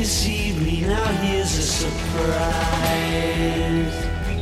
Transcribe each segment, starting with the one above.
deceived me, now here's a surprise.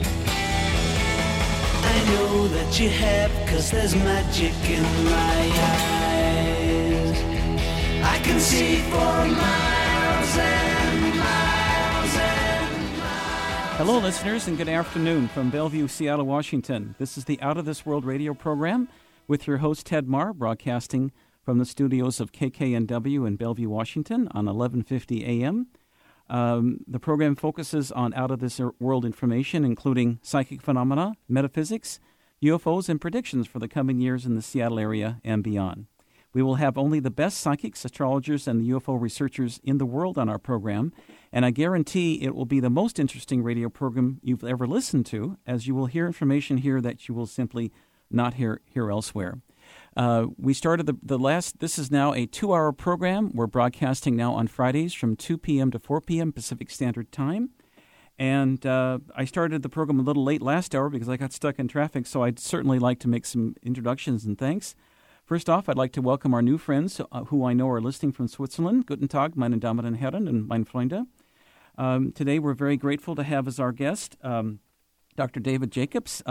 I know that you have, 'cause there's magic in my eyes. I can see for miles and miles and miles. Hello, listeners, and good afternoon from Bellevue, Seattle, Washington. This is the Out of This World radio program with your host, Ted Marr, broadcasting from the studios of KKNW in Bellevue, Washington on 1150 AM. The program focuses on out-of-this-world information, including psychic phenomena, metaphysics, UFOs, and predictions for the coming years in the Seattle area and beyond. We will have only the best psychics, astrologers, and the UFO researchers in the world on our program, and I guarantee it will be the most interesting radio program you've ever listened to, as you will hear information here that you will simply not hear elsewhere. We started this is now a 2-hour program. We're broadcasting now on Fridays from 2 p.m. to 4 p.m. Pacific Standard Time. And I started the program a little late last hour because I got stuck in traffic, so I'd certainly like to make some introductions and thanks. First off, I'd like to welcome our new friends who I know are listening from Switzerland. Guten Tag, meine Damen und Herren und meine Freunde. Today we're very grateful to have as our guest Dr. David Jacobs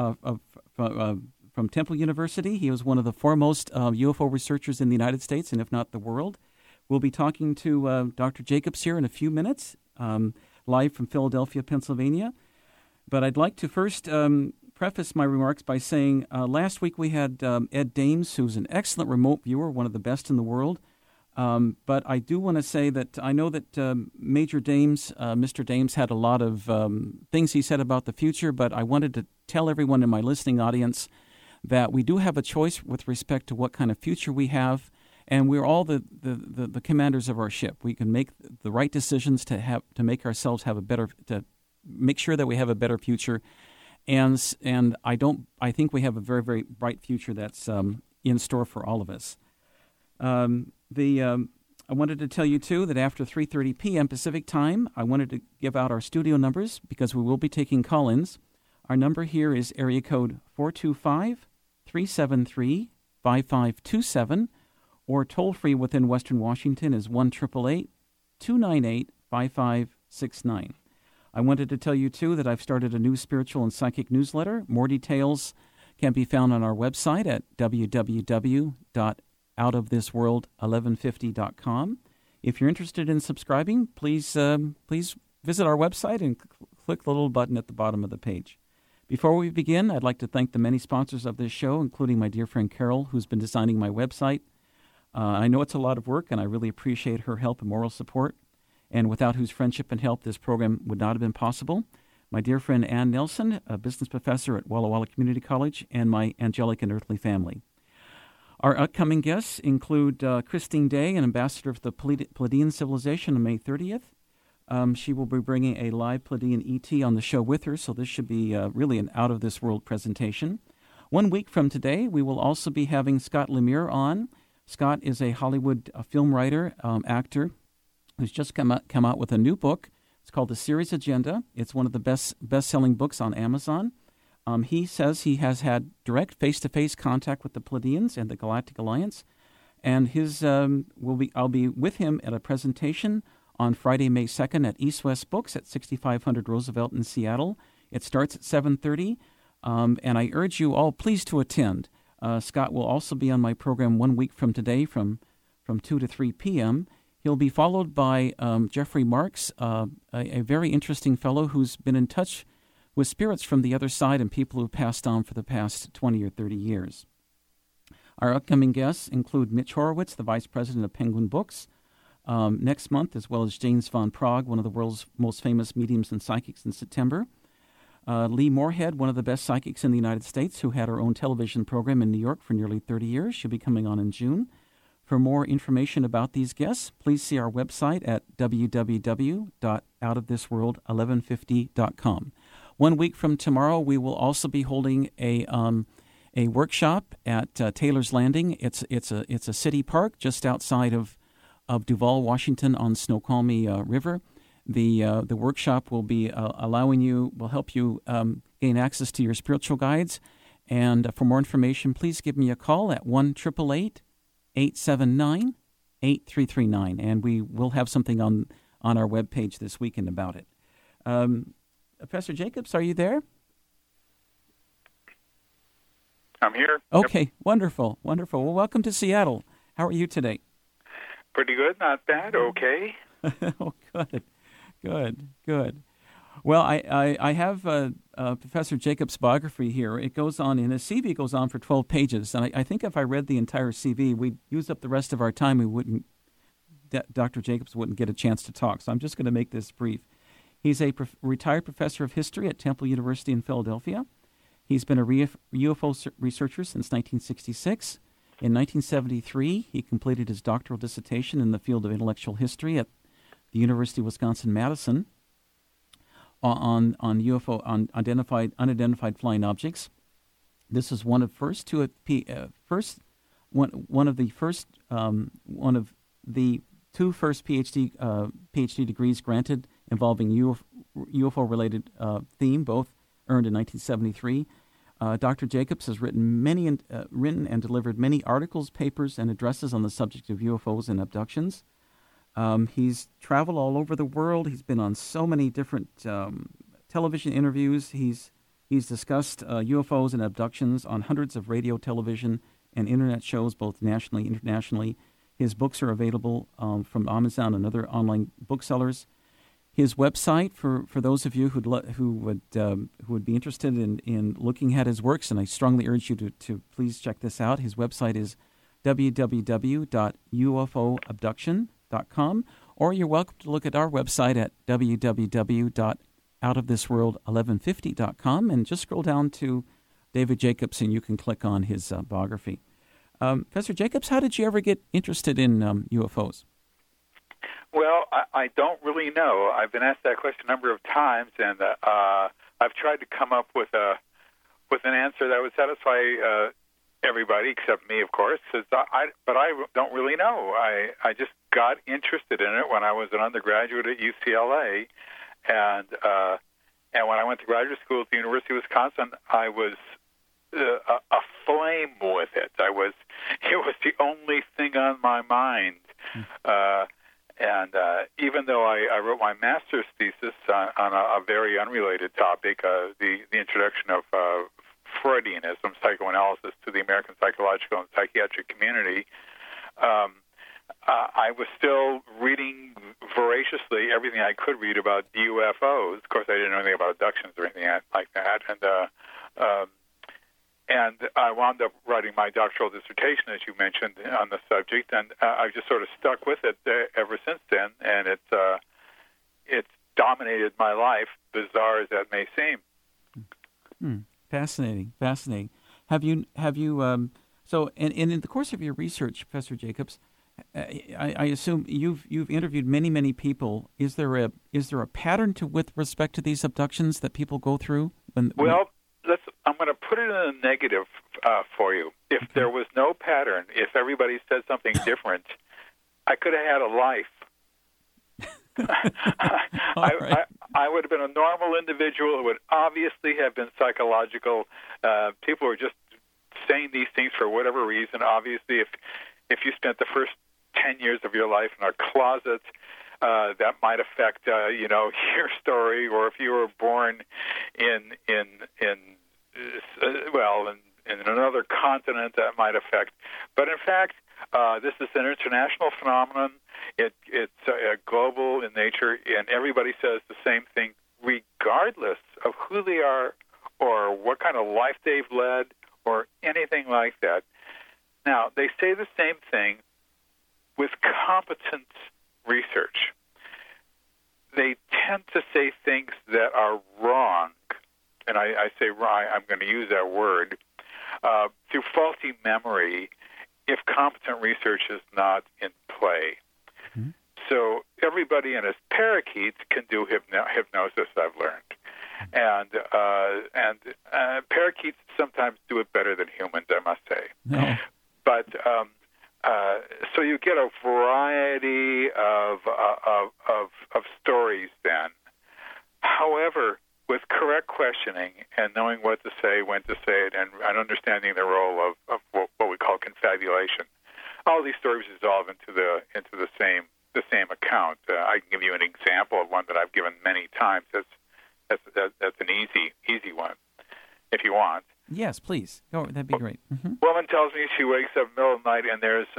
from Temple University. He was one of the foremost UFO researchers in the United States, and if not the world. We'll be talking to Dr. Jacobs here in a few minutes, live from Philadelphia, Pennsylvania. But I'd like to first preface my remarks by saying last week we had Ed Dames, who's an excellent remote viewer, one of the best in the world. But I do want to say that I know that Major Dames, Mr. Dames, had a lot of things he said about the future, but I wanted to tell everyone in my listening audience that we do have a choice with respect to what kind of future we have, and we're all the commanders of our ship. We can make the right decisions to make ourselves have to make sure that we have a better future, and I think we have a very, very bright future that's in store for all of us. I wanted to tell you too that after 3:30 p.m. Pacific time, I wanted to give out our studio numbers because we will be taking call-ins. Our number here is area code 425-373-5527, or toll-free within Western Washington is 1-888-298-5569. I wanted to tell you, too, that I've started a new spiritual and psychic newsletter. More details can be found on our website at www.outofthisworld1150.com. If you're interested in subscribing, please visit our website and click the little button at the bottom of the page. Before we begin, I'd like to thank the many sponsors of this show, including my dear friend Carol, who's been designing my website. I know it's a lot of work, and I really appreciate her help and moral support, and without whose friendship and help, this program would not have been possible. My dear friend Ann Nelson, a business professor at Walla Walla Community College, and my angelic and earthly family. Our upcoming guests include Christine Day, an ambassador of the Pleiadian civilization on May 30th. She will be bringing a live Pleiadian ET on the show with her, so this should be really an out-of-this-world presentation. 1 week from today, we will also be having Scott Lemire on. Scott is a Hollywood film writer, actor, who's just come out with a new book. It's called The Series Agenda. It's one of the best-selling books on Amazon. He says he has had direct face-to-face contact with the Pleiadians and the Galactic Alliance, and I'll be with him at a presentation on Friday, May 2nd at East West Books at 6500 Roosevelt in Seattle. It starts at 7:30, and I urge you all please to attend. Scott will also be on my program 1 week from today from 2 to 3 p.m. He'll be followed by Jeffrey Marks, a very interesting fellow who's been in touch with spirits from the other side and people who've passed on for the past 20 or 30 years. Our upcoming guests include Mitch Horowitz, the vice president of Penguin Books, next month, as well as James Von Prague, one of the world's most famous mediums and psychics in September. Lee Moorhead, one of the best psychics in the United States, who had her own television program in New York for nearly 30 years. She'll be coming on in June. For more information about these guests, please see our website at www.outofthisworld1150.com. 1 week from tomorrow, we will also be holding a workshop at Taylor's Landing. It's a city park just outside of Duval, Washington, on Snoqualmie River. The workshop will be will help you gain access to your spiritual guides. And for more information, please give me a call at 1-888-879-8339, and we will have something on on our webpage this weekend about it. Professor Jacobs, are you there? I'm here. Okay, yep. Wonderful. Well, welcome to Seattle. How are you today? Pretty good, not bad, okay. Oh, good. Well, I have Professor Jacobs' biography here. It goes on, and his CV goes on for 12 pages. And I think if I read the entire CV, we'd use up the rest of our time. Dr. Jacobs wouldn't get a chance to talk. So I'm just going to make this brief. He's a retired professor of history at Temple University in Philadelphia. He's been a UFO researcher since 1966. In 1973, he completed his doctoral dissertation in the field of intellectual history at the University of Wisconsin-Madison on unidentified flying objects. This is one of the two first PhD degrees granted involving UFO-related theme, both earned in 1973. Dr. Jacobs has written and delivered many articles, papers, and addresses on the subject of UFOs and abductions. He's traveled all over the world. He's been on so many different television interviews. He's discussed UFOs and abductions on hundreds of radio, television, and internet shows, both nationally and internationally. His books are available from Amazon and other online booksellers. His website, for those of you who would be interested in looking at his works, and I strongly urge you to please check this out. His website is www.ufoabduction.com, or you're welcome to look at our website at www.outofthisworld1150.com, and just scroll down to David Jacobs, and you can click on his biography. Professor Jacobs, how did you ever get interested in UFOs? Well, I don't really know. I've been asked that question a number of times, and I've tried to come up with an answer that would satisfy everybody except me, of course. But I don't really know. I just got interested in it when I was an undergraduate at UCLA, and when I went to graduate school at the University of Wisconsin, I was aflame with it. It was the only thing on my mind. And even though I wrote my master's thesis on a very unrelated topic, the introduction of Freudianism, psychoanalysis, to the American psychological and psychiatric community, I was still reading voraciously everything I could read about UFOs. Of course, I didn't know anything about abductions or anything like that. And I wound up writing my doctoral dissertation, as you mentioned, on the subject, and I've just sort of stuck with it ever since then, and it's dominated my life, bizarre as that may seem. Fascinating. Have you so in the course of your research, Professor Jacobs, I assume you've interviewed many people. Is there a pattern with respect to these abductions that people go through? I'm going to put it in a negative for you. If there was no pattern, if everybody said something different, I could have had a life. I would have been a normal individual. It would obviously have been psychological. People are just saying these things for whatever reason. Obviously, if you spent the first 10 years of your life in a closet, that might affect your story, or if you were born in another continent, that might affect. But in fact, this is an international phenomenon. It's global in nature, and everybody says the same thing, regardless of who they are or what kind of life they've led or anything like that. Now, they say the same thing with competent research. They tend to say things that are wrong, and I say wrong, I'm going to use that word, through faulty memory if competent research is not in play. Mm-hmm. So everybody and his parakeets can do hypnosis, I've learned. And parakeets sometimes do it better than humans, I must say. No. But so you get a variety of stories then. However, with correct questioning and knowing what to say, when to say it, and understanding the role of what we call confabulation, all these stories dissolve into the same the same account. I can give you an example of one that I've given many times. That's an easy one, if you want. Yes, please. Oh, that'd be great. Mm-hmm. Woman tells me she wakes up in the middle of the night and there's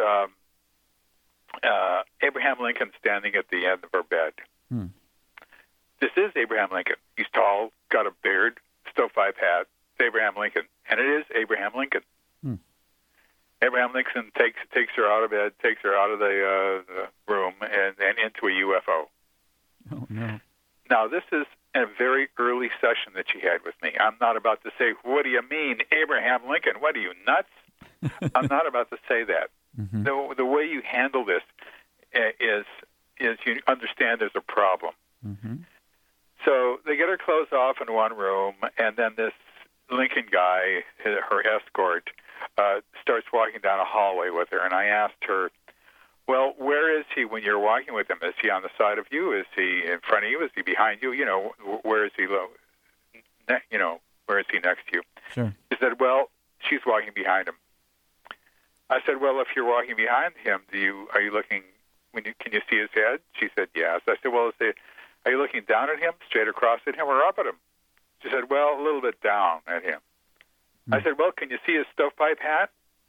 Abraham Lincoln standing at the end of her bed. Hmm. This is Abraham Lincoln. He's tall, got a beard, stovepipe hat. It's Abraham Lincoln, and it is Abraham Lincoln. Hmm. Abraham Lincoln takes her out of bed, takes her out of the room, and into a UFO. Oh, no. Now, this is a very early session that she had with me. I'm not about to say, what do you mean, Abraham Lincoln? What are you, nuts? I'm not about to say that. Mm-hmm. The way you handle this is you understand there's a problem. Mm-hmm. So they get her clothes off in one room, and then this Lincoln guy, her escort, starts walking down a hallway with her. And I asked her, well, where is he when you're walking with him? Is he on the side of you? Is he in front of you? Is he behind you? You know, where is he? Where is he next to you? Sure. She said, well, she's walking behind him. I said, well, if you're walking behind him, are you looking? Can you see his head? She said, yes. I said, well, are you looking down at him, straight across at him, or up at him? She said, well, a little bit down at him. Mm-hmm. I said, well, can you see his stovepipe hat?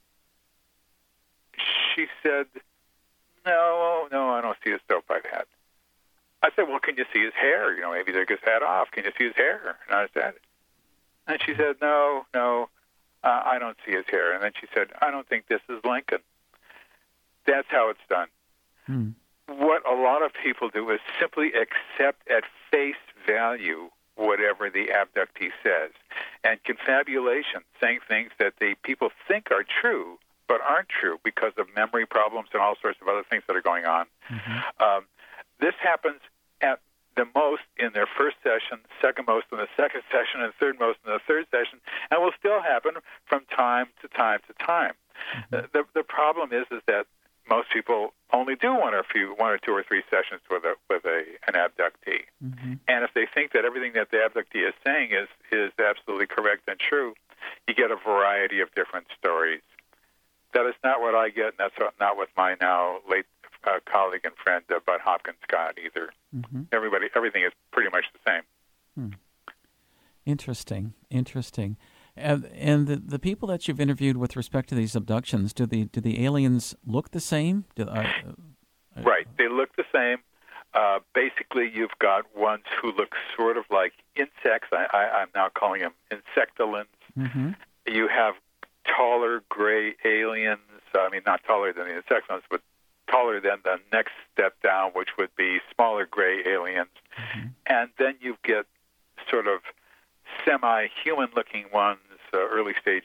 She said, no, I don't see his stovepipe hat. I said, well, can you see his hair? Maybe take his hat off. Can you see his hair? And I said, and she said, no, I don't see his hair. And then she said, I don't think this is Lincoln. That's how it's done. Hmm. What a lot of people do is simply accept at face value whatever the abductee says. And confabulation, saying things that the people think are true but aren't true because of memory problems and all sorts of other things that are going on. Mm-hmm. This happens at the most in their first session, second most in the second session, and third most in the third session, and will still happen from time to time to time. Mm-hmm. The problem is that most people only do one or two or three sessions with an abductee. Mm-hmm. And if they think that everything that the abductee is saying is absolutely correct and true, you get a variety of different stories. That is not what I get, and that's not what my now late colleague and friend Bud Hopkins got either. Mm-hmm. Everything is pretty much the same. Hmm. Interesting. And the people that you've interviewed with respect to these abductions, do the aliens look the same? Right, they look the same. Basically, you've got ones who look sort of like insects. I'm now calling them insectolins. Mm-hmm. You have taller gray aliens. I mean, not taller than the insectolins, but taller than the next step down, which would be smaller gray aliens. Mm-hmm. And then you get sort of semi-human-looking ones, early-stage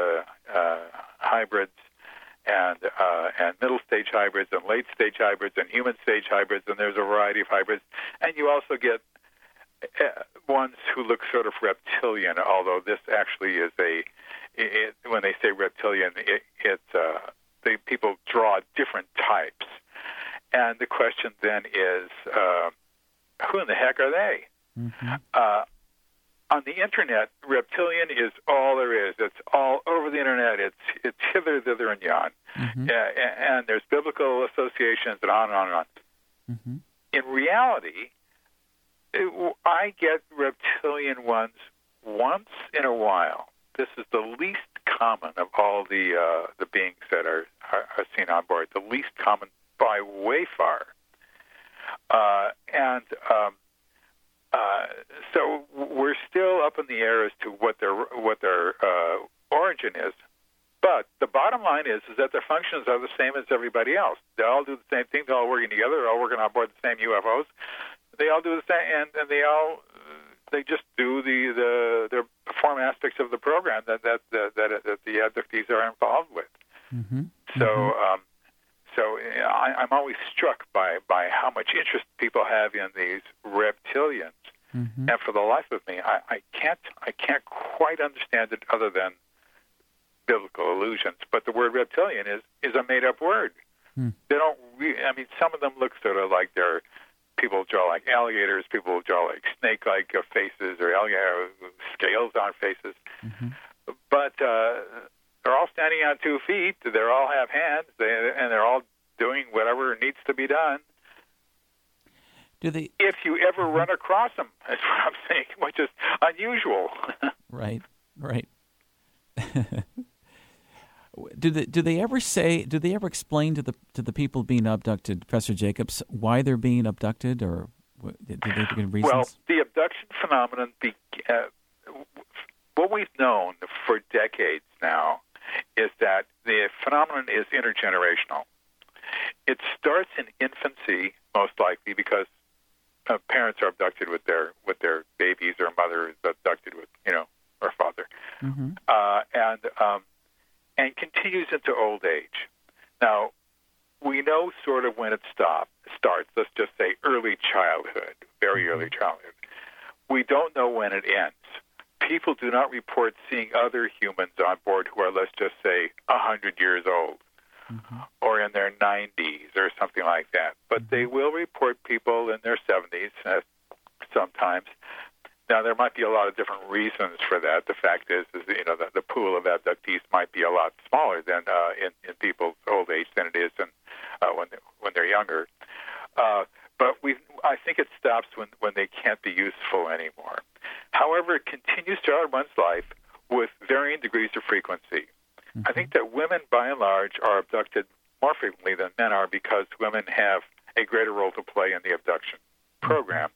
hybrids, and middle-stage hybrids, and late-stage hybrids, and human-stage hybrids, and there's a variety of hybrids. And you also get ones who look sort of reptilian, although this actually is when they say reptilian, the people draw different types. And the question then is, who in the heck are they? Mm-hmm. On the Internet, reptilian is all there is. It's all over the Internet. It's hither, thither, and yon. Mm-hmm. And there's biblical associations and on and on and on. Mm-hmm. In reality, I get reptilian ones once in a while. This is the least common of all the beings that are seen on board. The least common by way far. So we're still up in the air as to what their origin is. But the bottom line is that their functions are the same as everybody else. They all do the same thing. They're all working together. They're all working on board the same UFOs. They all do the same, and they just do they perform aspects of the program that the abductees are involved with. Mm-hmm. So. So I'm always struck by how much interest people have in these reptilians, mm-hmm. and for the life of me, I can't quite understand it other than biblical allusions. But the word reptilian is a made up word. Mm. They don't. Some of them look sort of like people draw like alligators, people draw like snake-like faces, or alligator scales on faces, mm-hmm. But. They're all standing on 2 feet. They all have hands, and they're all doing whatever needs to be done. if you ever run across them, that's what I'm saying, which is unusual. Right. Do they ever explain to the people being abducted, Professor Jacobs, why they're being abducted, or do they give reasons? Well, the abduction phenomenon, what we've known for decades now is that the phenomenon is intergenerational. It starts in infancy, most likely, because parents are abducted with their babies, or mother is abducted with her father, and continues into old age. Now, we know sort of when it starts. Let's just say early childhood, very early childhood. We don't know when it ends. People do not report seeing other humans on board who are, let's just say, 100 years old or in their 90s or something like that. But they will report people in their 70s sometimes. Now, there might be a lot of different reasons for that. The fact is that the pool of abductees might be a lot smaller than in people's old age than it is when they're younger. But I think it stops when they can't be useful anymore. However, it continues throughout one's life with varying degrees of frequency. I think that women, by and large, are abducted more frequently than men are because women have a greater role to play in the abduction program.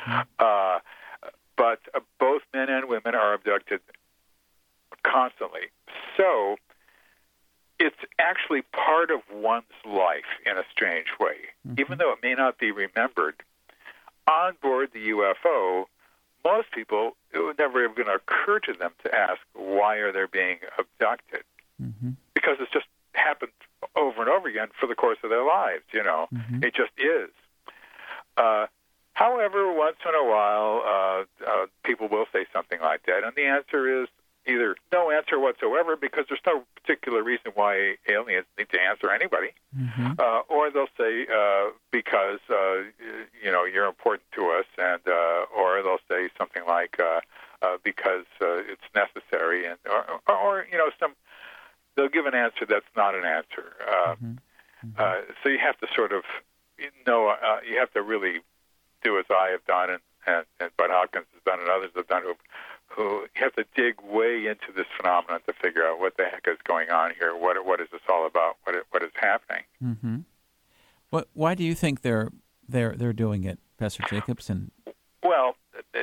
But both men and women are abducted constantly. So it's actually part of one's life in a strange way. Even though it may not be remembered, on board the UFO, most people, it would never even going to occur to them to ask, why are they being abducted? Because it's just happened over and over again for the course of their lives, It just is. However, once in a while, people will say something like that, and the answer is either no answer whatsoever, because there's no particular reason why aliens need to answer anybody, or they'll say because you're important to us, and or they'll say something like because it's necessary, and or they'll give an answer that's not an answer. So you have to sort of you have to really do as I have done and Bud Hopkins has done and others have done who you have to dig way into this phenomenon to figure out what the heck is going on here. What is this all about? What is happening? Why do you think they're doing it, Professor Jacobson? Well,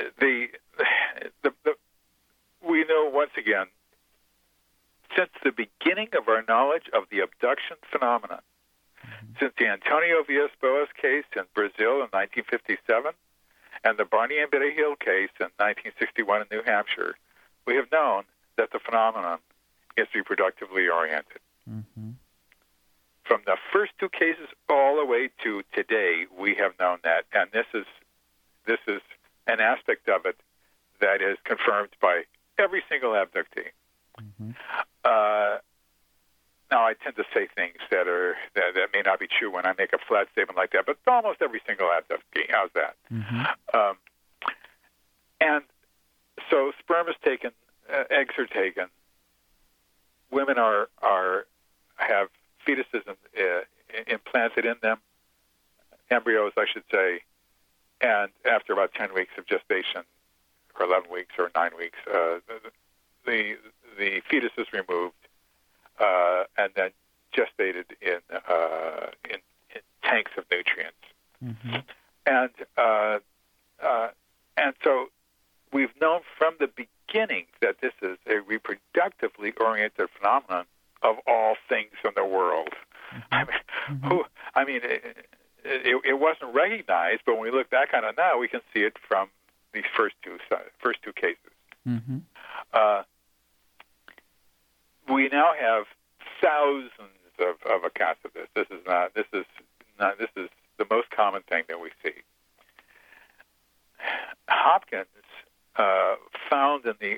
we know once again, since the beginning of our knowledge of the abduction phenomenon, since the Antonio Villas-Boas case in Brazil in 1957 and the Barney and Betty Hill case in 1961 in New Hampshire, we have known that the phenomenon is reproductively oriented. From the first two cases all the way to today, we have known that, and this is an aspect of it that is confirmed by every single abductee. Now, I tend to say things that may not be true when I make a flat statement like that, but almost every single abductee. How's that? And so, sperm is taken, eggs are taken. Women have fetuses implanted in them, embryos, I should say, and after about 10 weeks of gestation, or 11 weeks or 9 weeks, the fetus is removed and then gestated in tanks of nutrients, and so we've known from the beginning that this is a reproductively oriented phenomenon of all things in the world. It wasn't recognized, but when we look back on it now, we can see it from these first two cases. We now have thousands of accounts of this. This is the most common thing that we see. Hopkins found in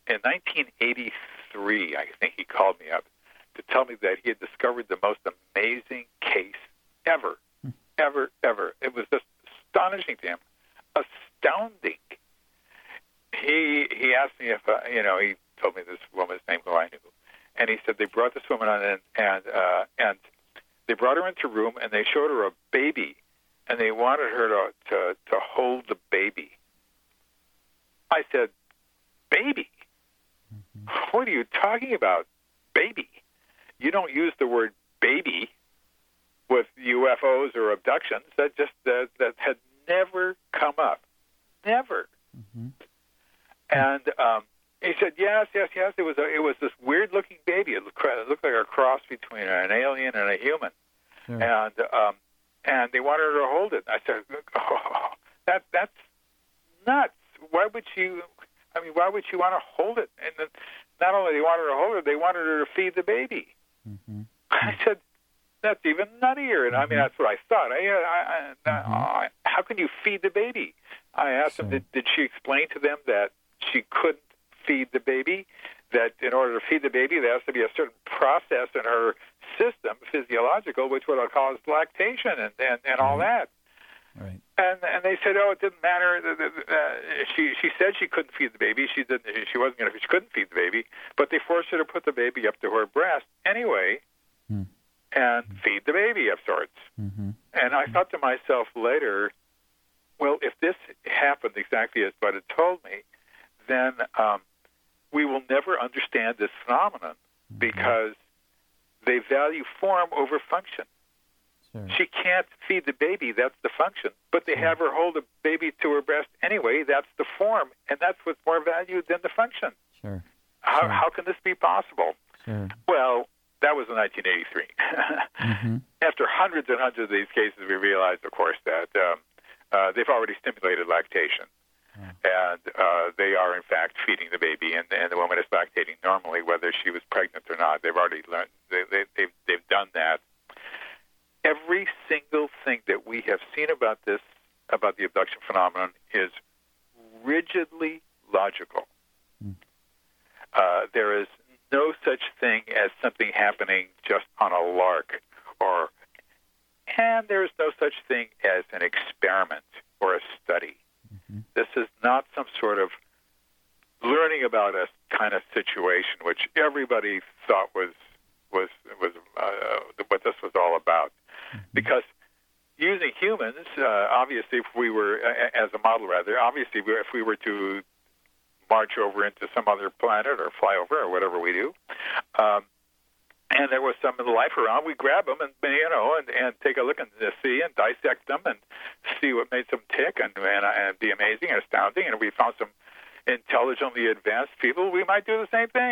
1983, I think he called me up to tell me that he had discovered the most amazing case ever. It was just astonishing to him, astounding. He asked me if he told me this woman's name who I knew, and he said they brought this woman on and they brought her into a room and they showed her a baby, and they wanted her to hold the baby. I said, baby? What are you talking about, baby? You don't use the word baby with UFOs or abductions. That had never come up. Never. And he said, yes. It was this weird-looking baby. It looked like a cross between an alien and a human. Sure. And they wanted her to hold it. I said, oh, that's nuts. Why would you want to hold it? And then not only they wanted her to hold it, they wanted her to feed the baby. I said, that's even nuttier. And I mean, that's what I thought. How can you feed the baby? I asked them, did she explain to them that she couldn't feed the baby? That in order to feed the baby, there has to be a certain process in her system, physiological, which would cause lactation and all that. Right. And they said, oh, it didn't matter. She said she couldn't feed the baby. She didn't. She wasn't going to. She couldn't feed the baby, but they forced her to put the baby up to her breast anyway, and feed the baby of sorts. And I thought to myself later, well, if this happened exactly as Bud had told me, then we will never understand this phenomenon because they value form over function. Sure. She can't feed the baby, that's the function. But they have her hold the baby to her breast anyway, that's the form. And that's what's more valued than the function. Sure. How can this be possible? Sure. Well, that was in 1983. After hundreds and hundreds of these cases, we realized, of course, that they've already stimulated lactation. And they are, in fact, feeding the baby, and the woman is lactating normally, whether she was pregnant or not. They've already learned. They've done that. Every single thing that we have seen about the abduction phenomenon, is rigidly logical. There is no such thing as something happening just on a lark, and there is no such thing as an experiment or a study. This is not some sort of learning about us kind of situation, which everybody thought was what this was all about. Because using humans, obviously, if we were, as a model rather, obviously, if we were to march over into some other planet or fly over or whatever we do, and there was some life around, we grab them and take a look and see and dissect them and see what made them tick and be amazing and astounding. And if we found some intelligently advanced people, we might do the same thing.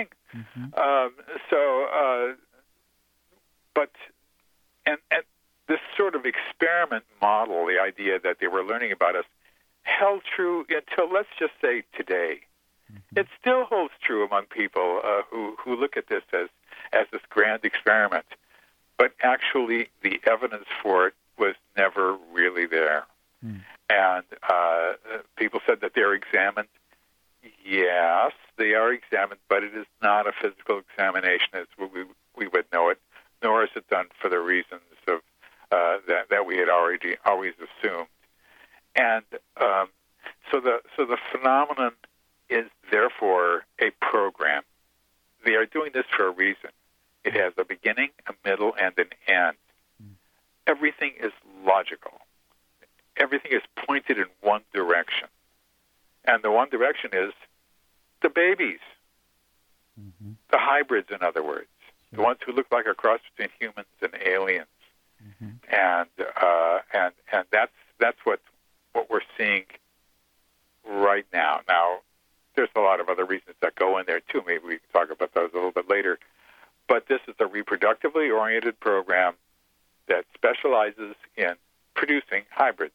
But this sort of experiment model, the idea that they were learning about us, held true until, let's just say, today. It still holds true among people who look at this as this grand experiment. But actually, the evidence for it was never really there. And people said that they're examined. Yes, they are examined, but it is not a physical examination as we would know it, nor is it done for the reasons of that we had always assumed. And so the phenomenon is therefore a program. They are doing this for a reason. It has a beginning, a middle, and an end. Everything is logical. Everything is pointed in one direction. And the one direction is the babies, the hybrids, in other words, the ones who look like a cross between humans and aliens. And that's what we're seeing right now. Now, there's a lot of other reasons that go in there, too. Maybe we can talk about those a little bit later. But this is a reproductively oriented program that specializes in producing hybrids.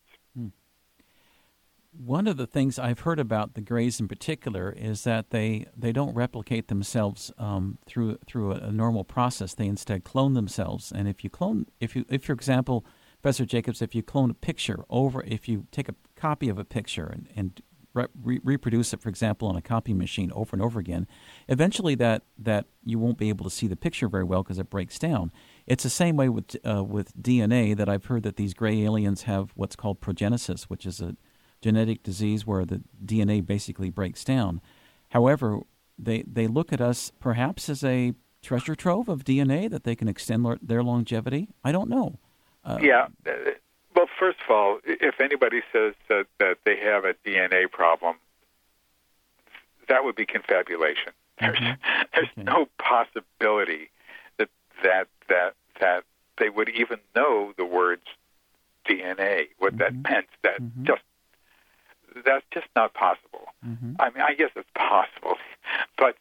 One of the things I've heard about the Greys in particular is that they don't replicate themselves through a normal process. They instead clone themselves. And if for example, Professor Jacobs, if you clone a picture if you take a copy of a picture and reproduce it, for example, on a copy machine over and over again, eventually that you won't be able to see the picture very well because it breaks down. It's the same way with DNA, that I've heard that these gray aliens have what's called progenesis, which is a genetic disease where the DNA basically breaks down. However, they look at us perhaps as a treasure trove of DNA that they can extend their longevity. I don't know. Well, first of all, if anybody says that they have a DNA problem, that would be confabulation. There's no possibility that they would even know the words DNA, what that meant. That's just not possible. I mean, I guess it's possible, but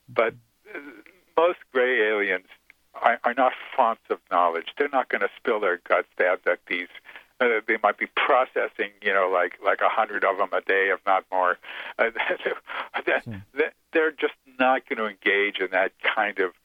most gray aliens are not fonts of knowledge. They're not going to spill their guts that these. They might be processing, like 100 of them a day, if not more. They're just not going to engage in that kind of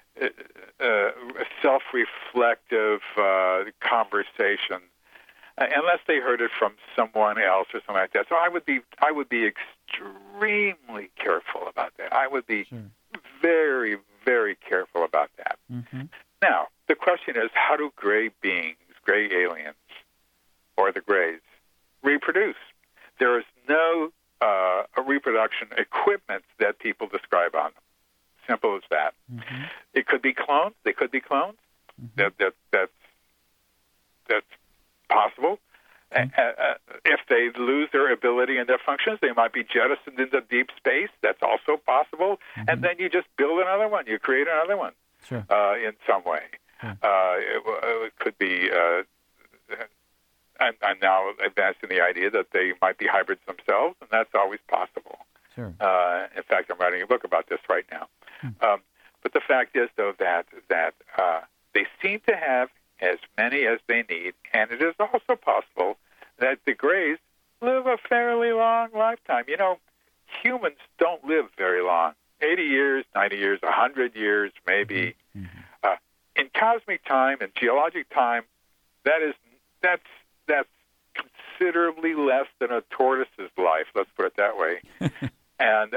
self-reflective conversation unless they heard it from someone else or something like that. So I would be extremely careful about that. I would be very, very careful about that. Now, the question is, how do gray beings, gray aliens, or the grays, reproduce? There is no reproduction equipment that people describe on them. Simple as that. It could be clones. They could be clones. That's possible. If they lose their ability and their functions, they might be jettisoned into deep space. That's also possible. And then you just build another one. You create another one in some way. It could be... I'm now advancing the idea that they might be hybrids themselves, and that's always possible. In fact, I'm writing a book about this right now. But the fact is, though, that they seem to have as many as they need, and it is also possible that the grays live a fairly long lifetime. Humans don't live very long. 80 years, 90 years, 100 years, maybe. In cosmic time and geologic time, that's considerably less than a tortoise's life. Let's put it that way. And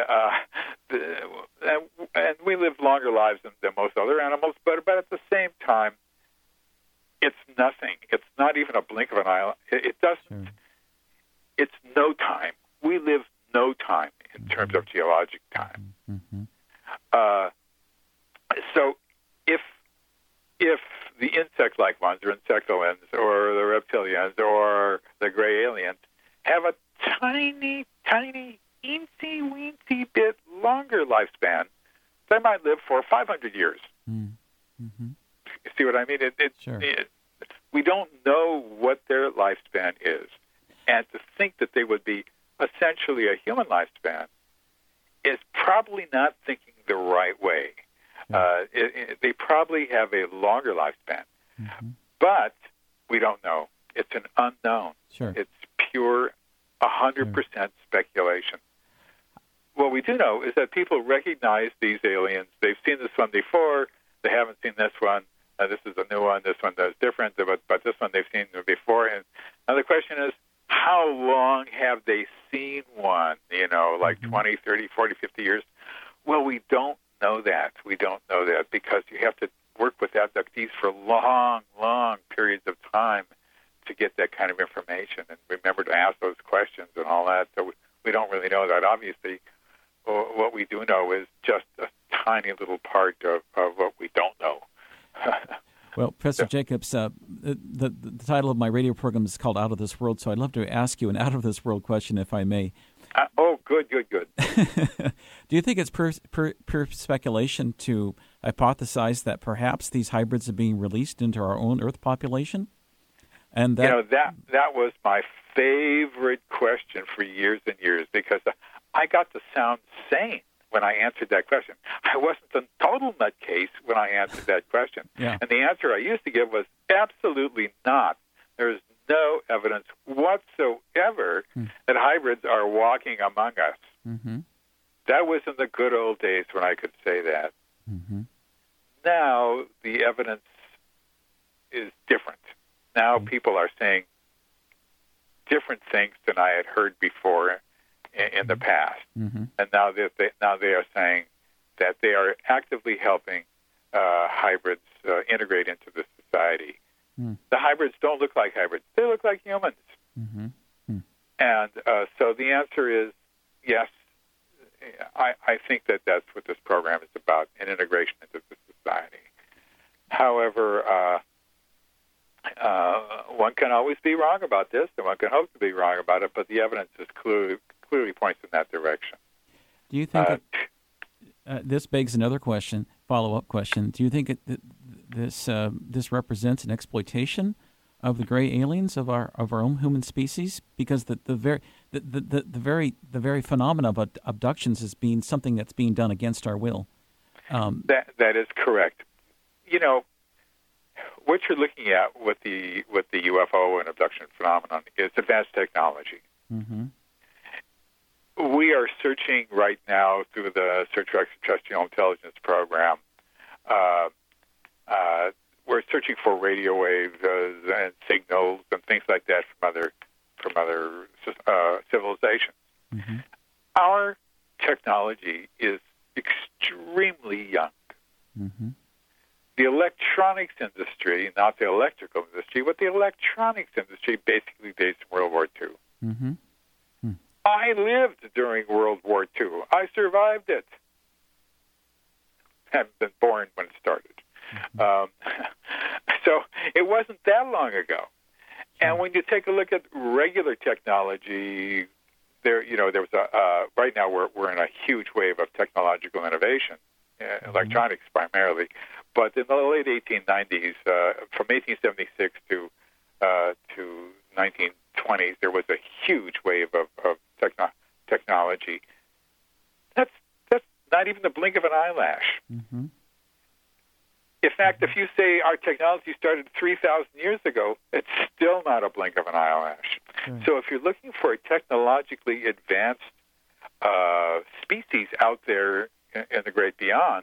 we live longer lives than most other animals, but at the same time, it's nothing. It's not even a blink of an eye. It doesn't. It's no time. We live no time in terms of geologic time. So if the insect-like ones, or insectoids, or the reptilians, or the gray aliens, have a tiny, teensy-weensy bit longer lifespan, they might live for 500 years. See what I mean? We don't know what their lifespan is. And to think that they would be essentially a human lifespan is probably not thinking the right way. They probably have a longer lifespan. But we don't know. It's an unknown. It's pure 100% speculation. What we do know is that people recognize these aliens. They've seen this one before. They haven't seen this one. This is a new one. This one is different, but this one they've seen before. And now the question is, how long have they seen one? 20, 30, 40, 50 years? Well, we don't know that. We don't know that because you have to work with abductees for long, long periods of time to get that kind of information and remember to ask those questions and all that. So we don't really know that. Obviously, what we do know is just a tiny little part of what we don't know. Well, Professor Jacobs, the title of my radio program is called Out of This World, so I'd love to ask you an out-of-this-world question, if I may. Good. Do you think it's pure speculation to hypothesize that perhaps these hybrids are being released into our own Earth population? And that was my favorite question for years and years because I got to sound sane when I answered that question. I wasn't a total nutcase when I answered that question. And the answer I used to give was absolutely not. There's no evidence whatsoever that hybrids are walking among us. That was in the good old days when I could say that. Now the evidence is different. Now people are saying different things than I had heard before in the past. And now they are saying that they are actively helping hybrids integrate into the society. The hybrids don't look like hybrids. They look like humans. And so the answer is yes. I think that that's what this program is about, an integration into the society. However, one can always be wrong about this, and one can hope to be wrong about it, but the evidence is clearly points in that direction. Do you think this begs another question, follow-up question? Do you think this represents an exploitation of the gray aliens of our own human species? Because the very phenomena of abductions is being something that's being done against our will. That is correct. You know, what you're looking at with the UFO and abduction phenomenon is advanced technology. Mm-hmm. We are searching right now through the Search for Extraterrestrial Intelligence program. We're searching for radio waves and signals and things like that from other civilizations. Mm-hmm. Our technology is extremely young. Mm-hmm. The electronics industry, not the electrical industry, but the electronics industry basically dates World War II. Mm-hmm. I lived during World War II. I survived it. Haven't been born when it started. Mm-hmm. So it wasn't that long ago. And when you take a look at regular technology, there was right now we're in a huge wave of technological innovation, electronics primarily. But in the late 1890s, from 1876 to 1920s, there was a huge wave of technology. That's not even the blink of an eyelash. Mm-hmm. In fact, if you say our technology started 3,000 years ago, it's still not a blink of an eyelash. Sure. So if you're looking for a technologically advanced species out there in the great beyond,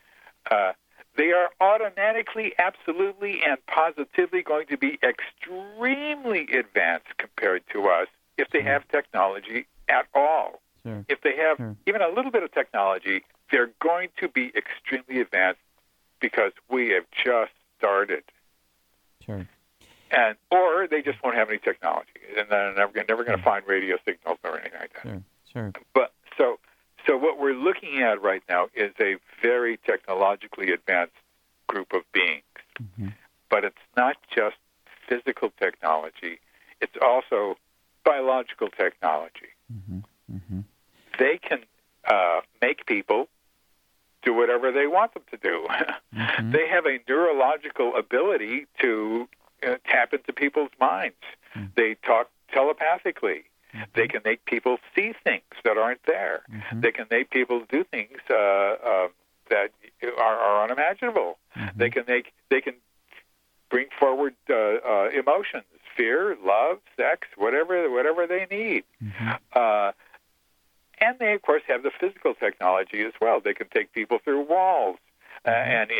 they are automatically, absolutely, and positively going to be extremely advanced compared to us if they have technology at all. Sure. If they have Sure. even a little bit of technology, they're going to be extremely advanced because we have just started. Sure. Or they just won't have any technology, and they're never going to find radio signals or anything like that. Sure. Sure. But so what we're looking at right now is a very technologically advanced group of beings. Mm-hmm. But it's not just physical technology; it's also biological technology. Mm-hmm. Mm-hmm. They can make people do whatever they want them to do. Mm-hmm. They have a neurological ability to tap into people's minds. Mm-hmm. They talk telepathically. Mm-hmm. They can make people see things that aren't there. Mm-hmm. They can make people do things that are unimaginable. Mm-hmm. They can bring forward emotions, fear, love, sex, whatever they need. Mm-hmm. And they, of course, have the physical technology as well. They can take people through walls, and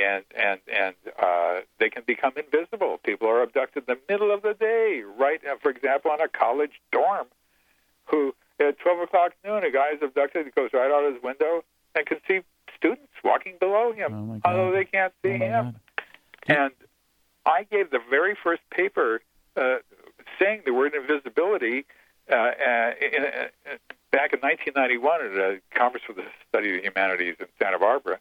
they can become invisible. People are abducted in the middle of the day, right? For example, on a college dorm, who at 12 o'clock noon, a guy is abducted. He goes right out his window and can see students walking below him, although they can't see him. And I gave the very first paper saying the word invisibility back in 1991 at a conference for the study of the humanities in Santa Barbara.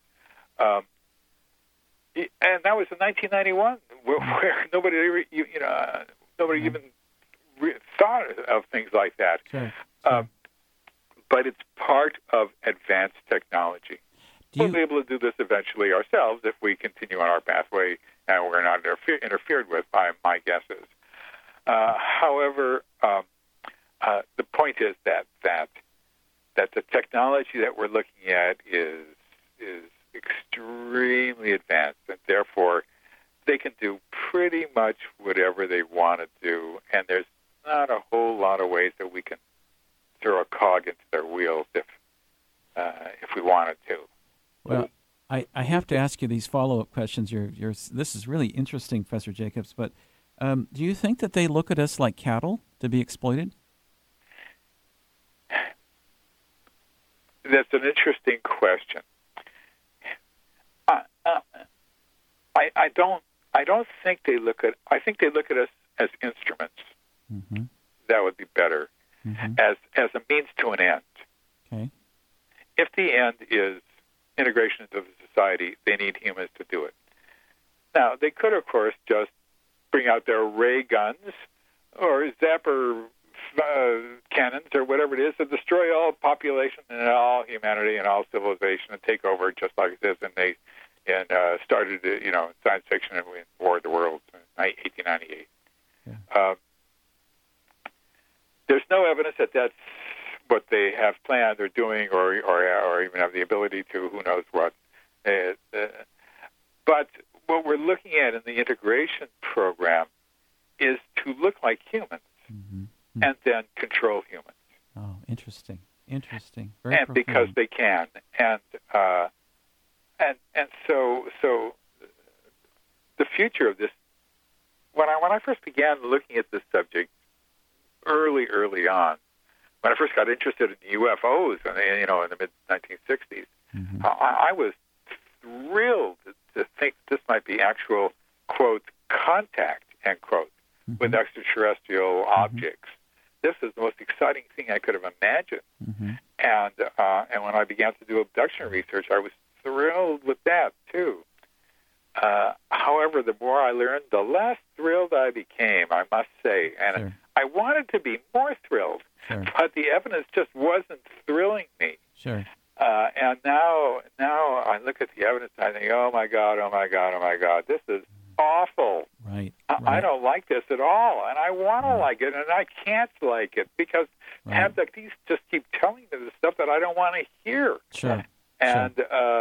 And that was in 1991, where nobody even thought of things like that. Sure. But it's part of advanced technology. We'll be able to do this eventually ourselves if we continue on our pathway and we're not interfered with by my guesses. However, the point is that the technology that we're looking at is extremely advanced, and therefore they can do pretty much whatever they want to do, and there's not a whole lot of ways that we can throw a cog into their wheels if we wanted to. Well, I have to ask you these follow-up questions. This is really interesting, Professor Jacobs, but do you think that they look at us like cattle to be exploited? That's an interesting question. I don't think they look at. I think they look at us as instruments. Mm-hmm. That would be better, mm-hmm. as a means to an end. Okay. If the end is integration into the society, they need humans to do it. Now, they could, of course, just bring out their ray guns or zapper cannons or whatever it is to destroy all population and all humanity and all civilization and take over just like this. And they started, in science fiction and War of the Worlds in 1898. Yeah. There's no evidence that that's what they have planned or doing or even have the ability to, who knows what. But what we're looking at in the integration program is to look like humans and then control humans. Oh, interesting. Very and profound. Because they can. And so the future of this, when I first began looking at this subject early on, when I first got interested in UFOs in the mid-1960s, I was thrilled to think this might be actual, quote, contact, end quote, with extraterrestrial objects. This is the most exciting thing I could have imagined. And when I began to do abduction research, I was thrilled with that, too. However, the more I learned, the less thrilled I became, I must say. And I wanted to be more thrilled, but the evidence just wasn't thrilling me. And now I look at the evidence and I think, oh my God, this is awful. Right. I don't like this at all, and I want to like it, and I can't like it because abductees just keep telling me the stuff that I don't want to hear. And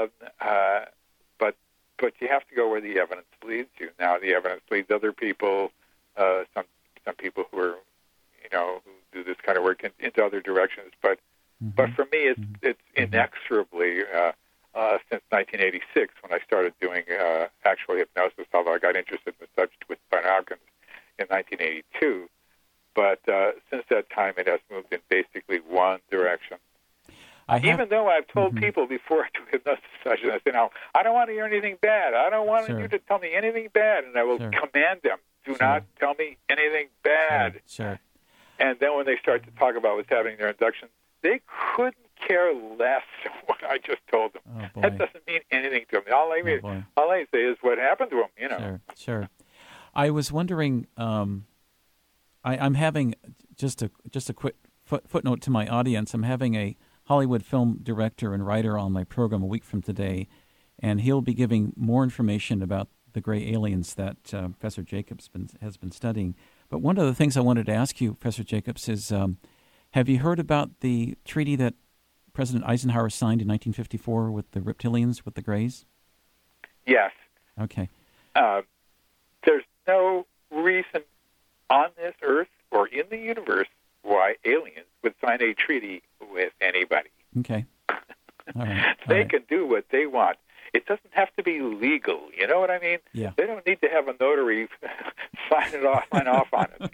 but you have to go where the evidence leads you. Now the evidence leads other people, some people who are, who do this kind of work into other directions. But for me, it's inexorably since 1986 when I started doing actual hypnosis. Although I got interested in the subject with Von Hawkins in 1982, but since that time it has moved in basically one direction. Even though I've told people before I do hypnosis sessions, I say, now, I don't want to hear anything bad. I don't want you to tell me anything bad. And I will command them, do not tell me anything bad. And then when they start to talk about what's happening in their induction, they couldn't care less what I just told them. That doesn't mean anything to them. All I say is what happened to them, Sure. I was wondering, I'm having, just a quick footnote to my audience, I'm having a Hollywood film director and writer on my program a week from today, and he'll be giving more information about the gray aliens that Professor Jacobs has been studying. But one of the things I wanted to ask you, Professor Jacobs, is have you heard about the treaty that President Eisenhower signed in 1954 with the reptilians, with the Greys? Yes. Okay. There's no reason on this earth or in the universe why aliens would sign a treaty with anybody. Okay. All right. They can do what they want. It doesn't have to be legal. You know what I mean? Yeah. They don't need to have a notary sign off on it.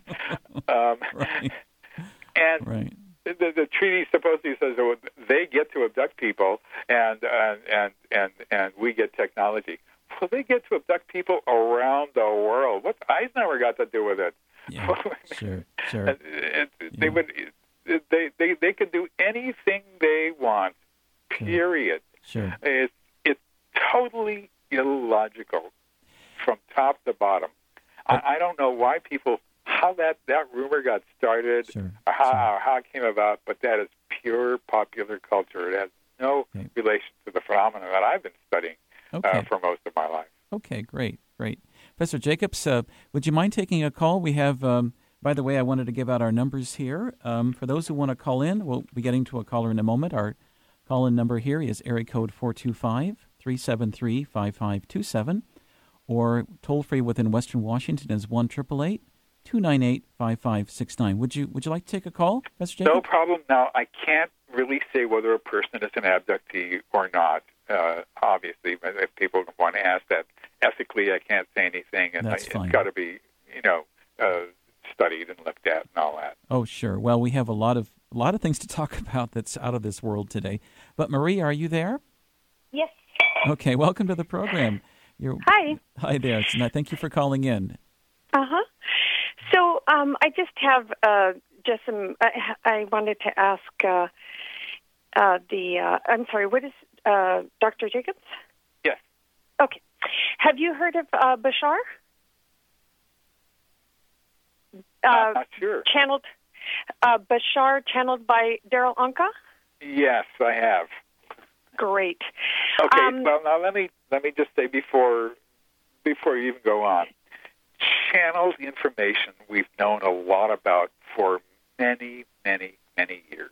And the treaty supposedly says that they get to abduct people, and we get technology. Well, they get to abduct people around the world. What's Eisenhower got to do with it? Yeah, sure. They would. They can do anything they want. Period. Sure. It's totally illogical from top to bottom. I don't know why how that rumor got started, or how it came about, but that is pure popular culture. It has no relation to the phenomena that I've been studying for most of my life. Okay, great. Professor Jacobs, would you mind taking a call? We have, by the way, I wanted to give out our numbers here. For those who want to call in, we'll be getting to a caller in a moment. Our call-in number here is area code 425-373-5527, or toll-free within Western Washington is 1-888-298-5569. Would you like to take a call, Professor Jacobs? No problem. Now, I can't really say whether a person is an abductee or not. Obviously, if people want to ask that ethically, I can't say anything, and it's got to be, studied and looked at and all that. Oh, sure. Well, we have a lot of things to talk about that's out of this world today. But Marie, are you there? Yes. Okay. Welcome to the program. Hi. Hi there. Thank you for calling in. So I just have some. I wanted to ask I'm sorry. What is Dr. Jacobs? Yes. Okay. Have you heard of Bashar? I'm not sure. Channeled, Bashar, channeled by Daryl Anka? Yes, I have. Great. Okay, well, now let me just say before you even go on, channeled information we've known a lot about for many, many, many years.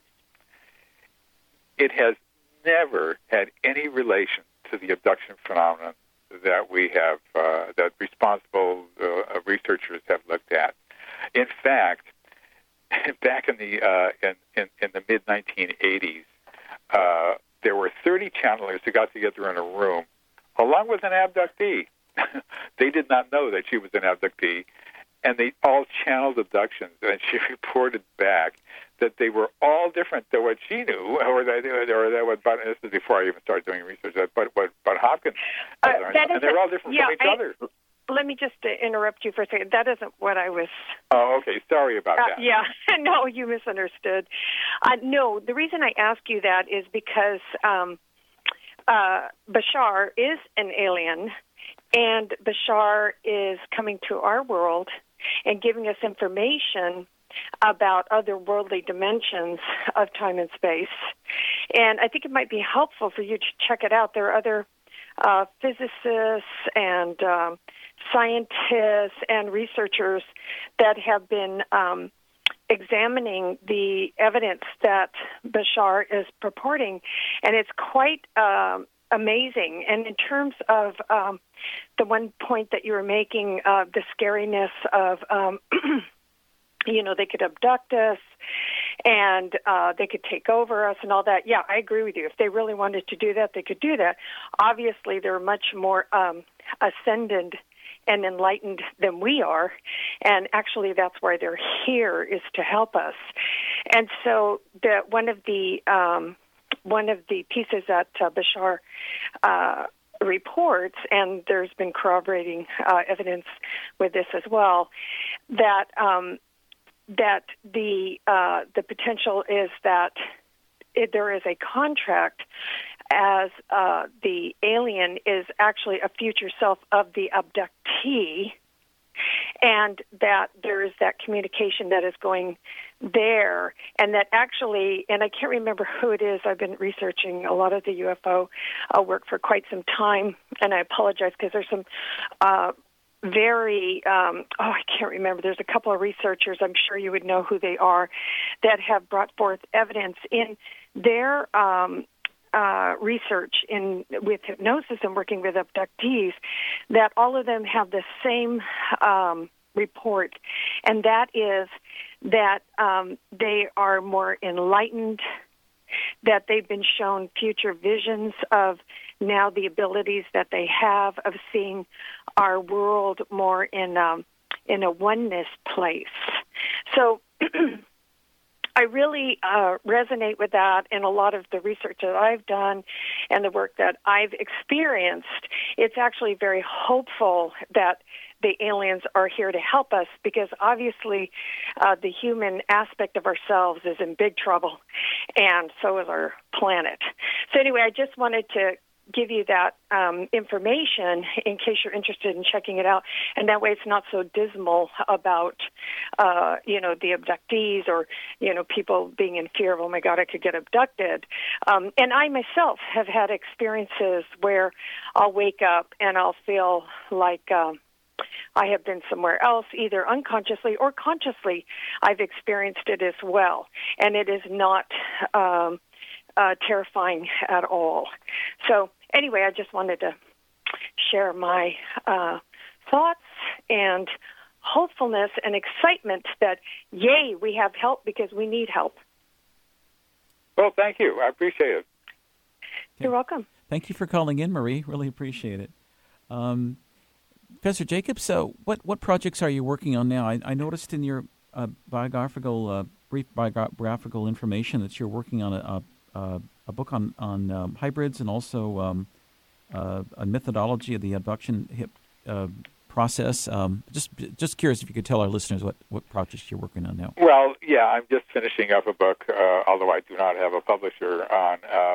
It has never had any relation to the abduction phenomenon that we have, that responsible researchers have looked at. In fact, back in the mid 1980s, there were 30 channelers who got together in a room, along with an abductee. They did not know that she was an abductee, and they all channeled abductions. And she reported back that they were all different than what she knew, or that what. This is before I even started doing research. But what Hopkins learned, and they're all different from each other. Let me just interrupt you for a second. That isn't what I was... Oh, okay. Sorry about that. Yeah. No, you misunderstood. No, the reason I ask you that is because Bashar is an alien, and Bashar is coming to our world and giving us information about otherworldly dimensions of time and space. And I think it might be helpful for you to check it out. There are other physicists and scientists and researchers that have been examining the evidence that Bashar is purporting, and it's quite amazing. And in terms of the one point that you were making, the scariness of, they could abduct us and they could take over us and all that. Yeah, I agree with you. If they really wanted to do that, they could do that. Obviously, they're much more ascended and enlightened than we are, and actually that's why they're here, is to help us. And so one of the pieces that Bashar reports, and there's been corroborating evidence with this as well, that the potential is that there is a contract, as the alien is actually a future self of the abductee, and that there is that communication that is going there, and that actually, and I can't remember who it is, I've been researching a lot of the UFO work for quite some time, and I apologize because there's some I can't remember. There's a couple of researchers, I'm sure you would know who they are, that have brought forth evidence in their research with hypnosis and working with abductees, that all of them have the same report, and that is that they are more enlightened, that they've been shown future visions of now the abilities that they have of seeing our world more in a oneness place. So I really resonate with that, and a lot of the research that I've done and the work that I've experienced, it's actually very hopeful that the aliens are here to help us, because obviously the human aspect of ourselves is in big trouble, and so is our planet. So anyway, I just wanted to give you that information in case you're interested in checking it out, and that way it's not so dismal about the abductees, or people being in fear of, oh my God, I could get abducted. And I myself have had experiences where I'll wake up and I'll feel like I have been somewhere else, either unconsciously or consciously. I've experienced it as well, and it is not terrifying at all. So anyway, I just wanted to share my thoughts and hopefulness and excitement that, yay, we have help, because we need help. Well, thank you. I appreciate it. You're welcome. Thank you for calling in, Marie. Really appreciate it. Professor Jacobs, so what projects are you working on now? I noticed in your brief biographical information that you're working on a book on hybrids, and also a methodology of the abduction process. Just curious if you could tell our listeners what projects you're working on now. Well, yeah, I'm just finishing up a book, although I do not have a publisher, on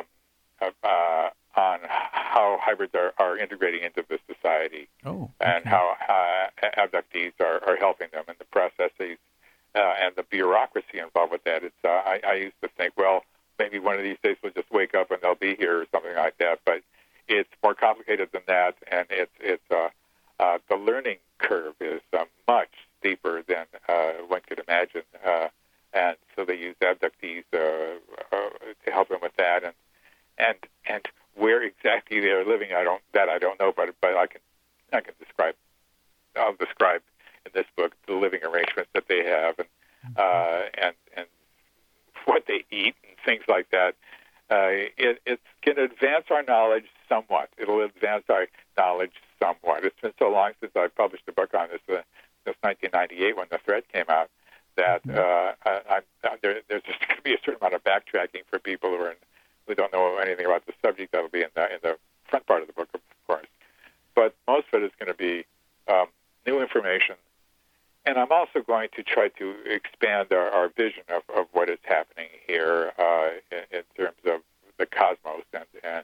how hybrids are integrating into the society, and how abductees are helping them in the processes and the bureaucracy involved with that. It's I used to think, well, maybe one of these days we'll just wake up and they'll be here or something like that. But it's more complicated than that, and the learning curve is much steeper than one could imagine. And so they use abductees to help them with that, and where exactly they're living, I don't know, but I can describe. I'll describe in this book the living arrangements that they have, and what they eat and things like that. It's going to advance our knowledge somewhat. It'll advance our knowledge somewhat. It's been so long since I published a book on this, since 1998 when The Thread came out, that there's just going to be a certain amount of backtracking for people who don't know anything about the subject. That'll be in the front part of the book, of course. But most of it is going to be new information. And I'm also going to try to expand our vision of what is happening here in terms of the cosmos and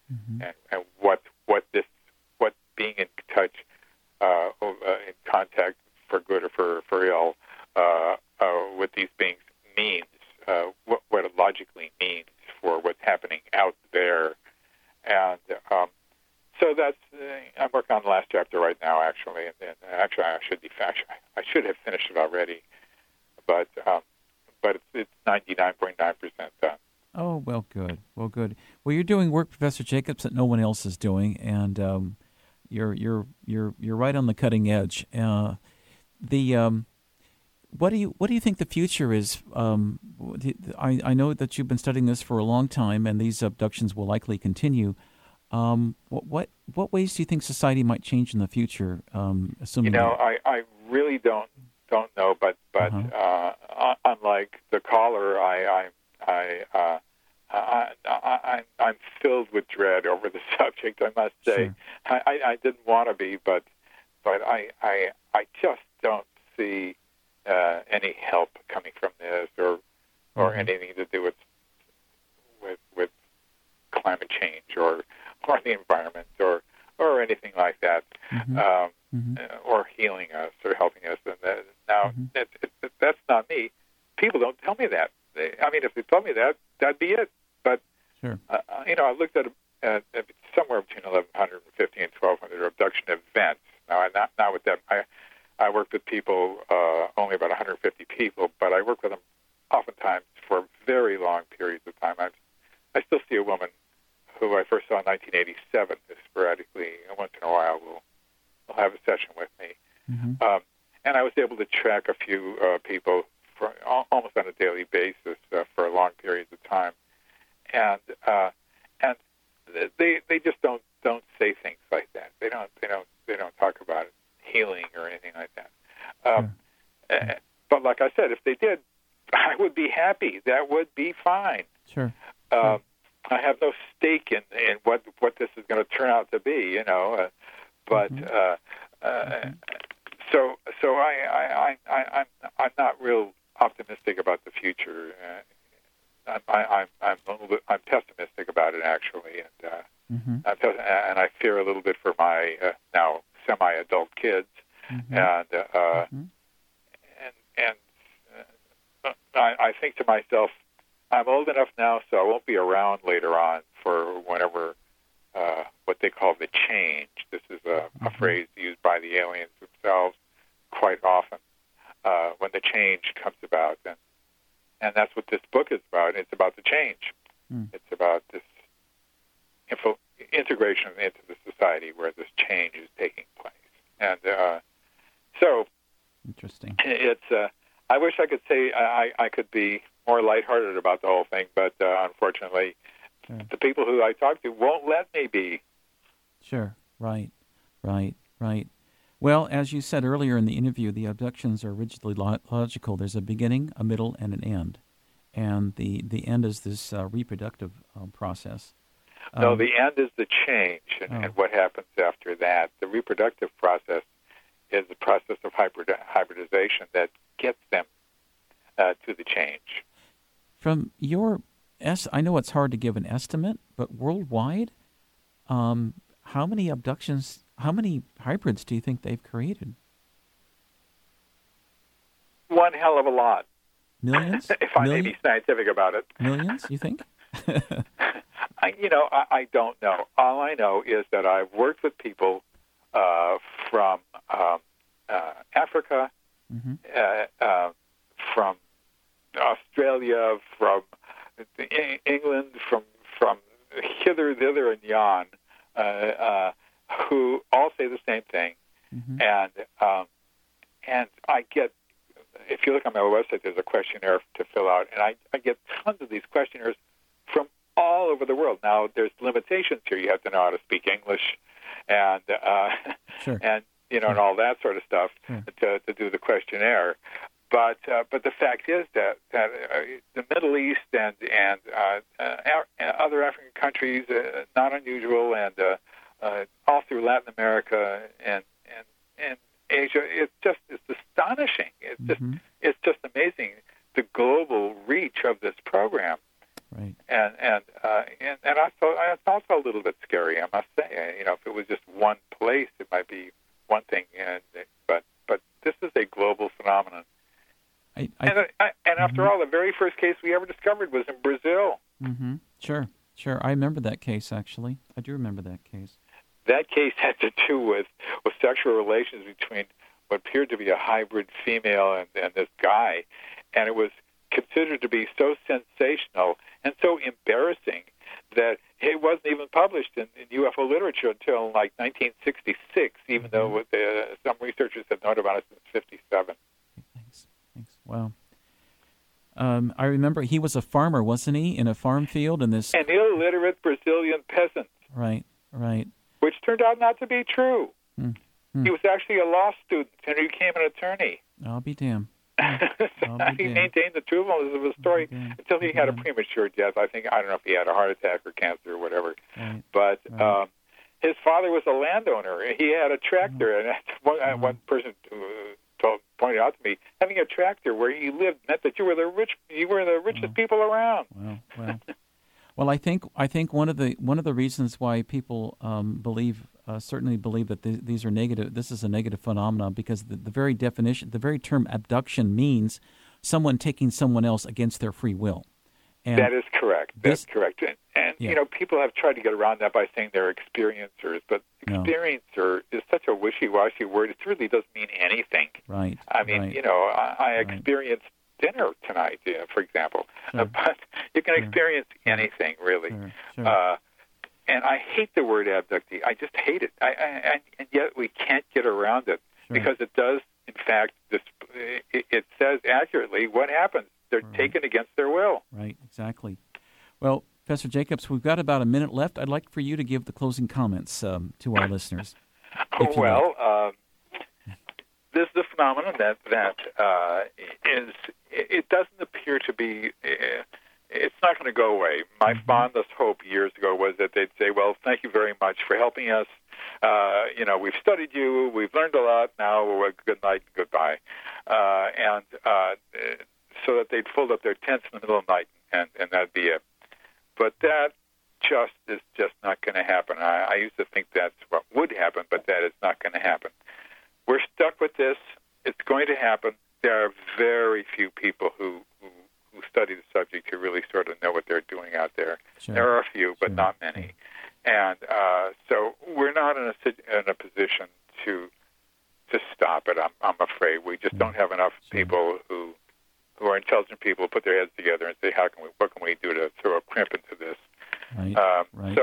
what being in touch, in contact for good or for ill, with these beings means, what it logically means for what's happening out there, and so that's I'm working on the last chapter right now, actually, and actually I should have finished it already, but it's 99.9% done. Oh, well, good. Well, you're doing work, Professor Jacobs, that no one else is doing, and you're right on the cutting edge. What do you think the future is? I know that you've been studying this for a long time, and these abductions will likely continue. What ways do you think society might change in the future? Assuming I really don't know, but unlike the caller, I'm filled with dread over the subject. I must say, sure. I didn't want to be, but I just don't see any help coming from this, or anything to do with climate change or the environment or anything like that, or healing us or helping us. And that's not me. People don't tell me that. If they told me that, that'd be it. But sure. I looked at somewhere between 1,150 and 1,200 abduction events. Now, not with them. I worked with people, only about 150 people, but I work with them oftentimes for very long periods of time. I still see a woman who I first saw in 1987, who sporadically, once in a while, will have a session with me. And I was able to track a few people for almost on a daily basis for long periods of time. And they just don't say things like that. They don't talk about healing or anything like that. But like I said, if they did, I would be happy. That would be fine. Sure. I have no stake in what this is going to turn out to be, but so I'm not real optimistic about the future. I'm pessimistic about it, actually, and I fear a little bit for my now semi-adult kids, and I think to myself, I'm old enough now, so I won't be around later on for whenever what they call the change. This is a phrase used by the aliens themselves quite often, when the change comes about. And that's what this book is about. It's about the change. It's about this integration into the society where this change is taking place. And so interesting. It's I wish I could say I could be more lighthearted about the whole thing, but unfortunately, the people who I talk to won't let me be. Sure. Right. Well, as you said earlier in the interview, the abductions are rigidly logical. There's a beginning, a middle, and an end. And the end is this reproductive process. No, the end is the change, and what happens after that. The reproductive process is the process of hybridization that gets them to the change. From your I know it's hard to give an estimate, but worldwide, how many abductions, how many hybrids do you think they've created? Well, one hell of a lot. Millions? If I may be scientific about it. Millions, you think? I don't know. All I know is that I've worked with people from Africa, from Australia, from England, from hither, thither, and yon, who all say the same thing. And I get, if you look on my website, there's a questionnaire to fill out, and I get tons of these questionnaires from all over the world. Now, there's limitations here. You have to know how to speak English, and and and all that sort of stuff to do the questionnaire. But the fact is that the Middle East and other African countries, not unusual, and all through Latin America and Asia, it's astonishing. It's just amazing, the global reach of this program. Right. And I thought it's also a little bit scary, I must say. If it was just one place, it might be one thing, but this is a global phenomenon. And after all, the very first case we ever discovered was in Brazil. Sure. I remember that case, actually. I do remember that case. That case had to do with sexual relations between what appeared to be a hybrid female and this guy, and it was considered to be so sensational and so embarrassing that it wasn't even published in UFO literature until like 1966, even though some researchers had known about it since 1957. Thanks. Wow. I remember he was a farmer, wasn't he, in a farm field? An illiterate Brazilian peasant. Right. Which turned out not to be true. He was actually a law student, and he became an attorney. I'll be damned. He maintained the truthfulness of his story until he had a premature death. I don't know if he had a heart attack or cancer or whatever. Right. But his father was a landowner. He had a tractor, and one person pointed out to me, having a tractor where he lived meant that you were the richest people around. Wow. Well, I think one of the reasons why people certainly believe that these are negative. This is a negative phenomenon because the very definition, the very term abduction means someone taking someone else against their free will. And that is correct. That's correct. And people have tried to get around that by saying they're experiencers, but experiencer is such a wishy-washy word. It really doesn't mean anything. Right. I mean, I experienced dinner tonight, for example. But you can experience anything, really. Sure. And I hate the word abductee. I just hate it. And yet we can't get around it because it does, in fact, it says accurately what happens. They're taken against their will. Right, exactly. Well, Professor Jacobs, we've got about a minute left. I'd like for you to give the closing comments to our listeners. This is a phenomenon that it doesn't appear to be. It's not going to go away. My fondest hope years ago was that they'd say, "Well, thank you very much for helping us. We've studied you. We've learned a lot. Now, good night and goodbye." So that they'd fold up their tents in the middle of the night, and that'd be it. But that is just not going to happen. I used to think that's what would happen, but that is not going to happen. We're stuck with this. It's going to happen. There are very few people who study the subject who really sort of know what they're doing out there. Sure. There are a few, but not many. And so we're not in a position to stop it. I'm afraid we just don't have enough people who are intelligent people put their heads together and say, what can we do to throw a crimp into this? Right.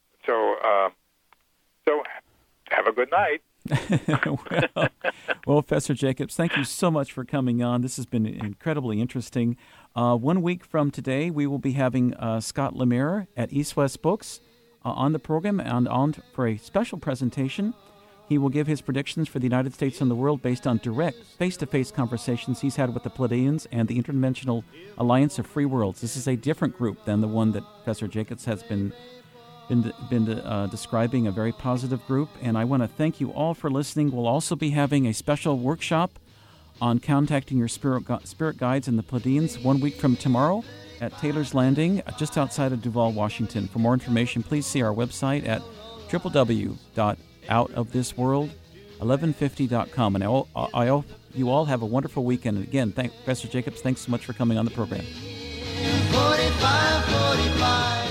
So have a good night. Well, Professor Jacobs, thank you so much for coming on. This has been incredibly interesting. 1 week from today, we will be having Scott Lemire at East West Books on the program and on for a special presentation. He will give his predictions for the United States and the world based on direct, face-to-face conversations he's had with the Pleiadians and the Interdimensional Alliance of Free Worlds. This is a different group than the one that Professor Jacobs has been describing, a very positive group. And I want to thank you all for listening. We'll also be having a special workshop on contacting your spirit guides and the Pleiadians 1 week from tomorrow at Taylor's Landing, just outside of Duvall, Washington. For more information, please see our website at www.outofthisworld.com. 1150.com. And I hope you all have a wonderful weekend. And again, Professor Jacobs, thanks so much for coming on the program. 45, 45.